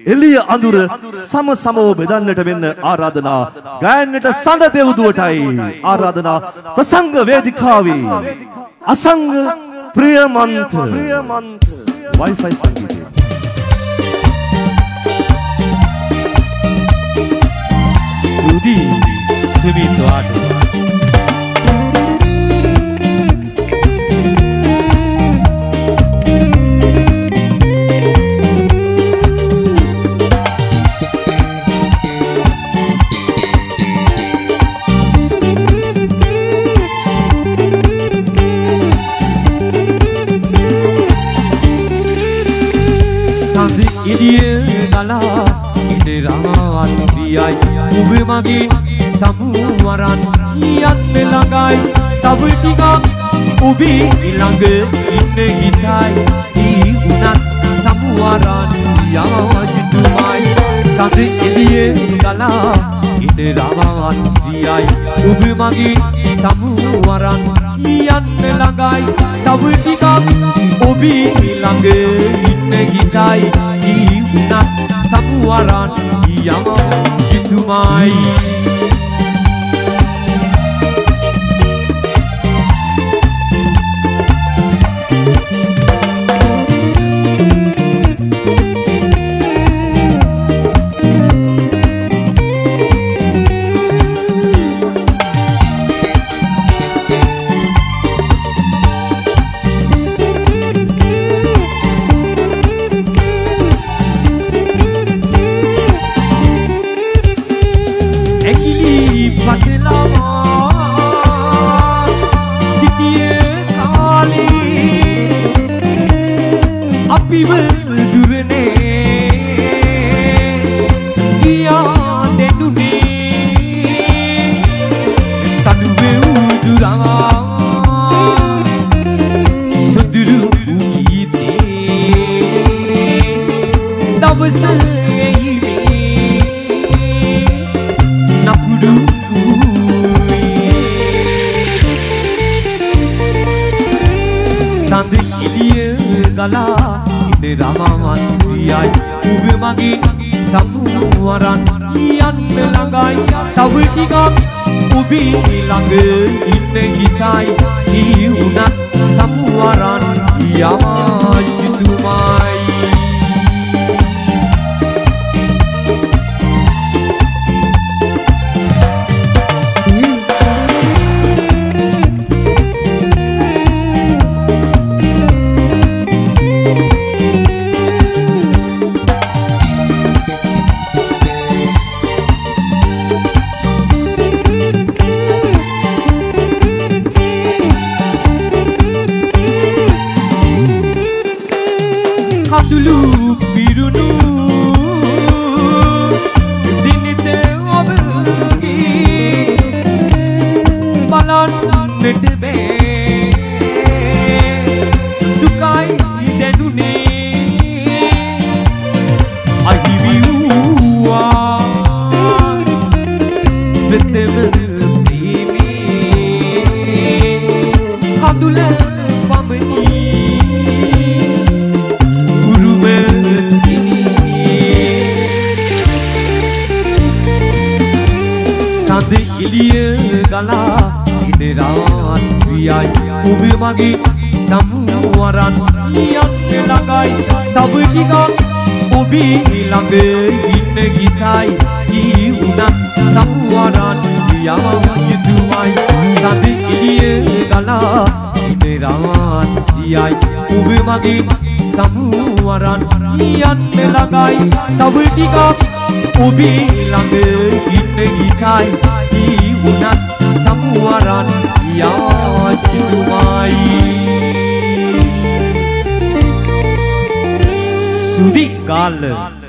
එළිය අඳුර සම සමව බෙදන්නට වෙන්න ආරාධනා ගායනට සඳ දෙව්දුවටයි ආරාධනා ප්‍රසංග වේදිකාවේ අසංග ප්‍රියමන්ත Wi-Fi සංගීතය සුදි සුමිත්වාට ඔබ මගේ සමුවරන් යන්න ළඟයි තව ටිකක් ඔබේ ළඟ ඉන්න ගිතයි ඊ උනත් සමුවරන් යායුතුමයි සඳ එළියේ ගලා ඉඳ රවන් දියයි ඔබ මගේ සමුවරන් යන්න ළඟයි තව ටිකක් ඔබේ ළඟ ඉන්න ගිතයි ඊ උනත් සමුවරන් යායුතුමයි සමුවරන් යන්න ළඟයි තව ටිකක් ඔබේ ළඟ ඉන්න ගිතයි ඊ උනත් සමුවරන් යායුතුමයි ඔබ මගේ සමුවරන් යන්න ළඟයි තව ටිකක් ඔබේ ළඟ ඉන්න ගිතයි ඊ උනත් සමුවරන් යායුතුමයි සඳ එළියේ ගලා ඉඳ රවන් දියයි ඔබ මගේ සමුවරන් යන්න ළඟයි තව ටිකක් ඔබේ ළඟ ඉන්න ගිතයි ඊ උනත් සමුවරන් යායුතුමයි සුදි ගාල්ල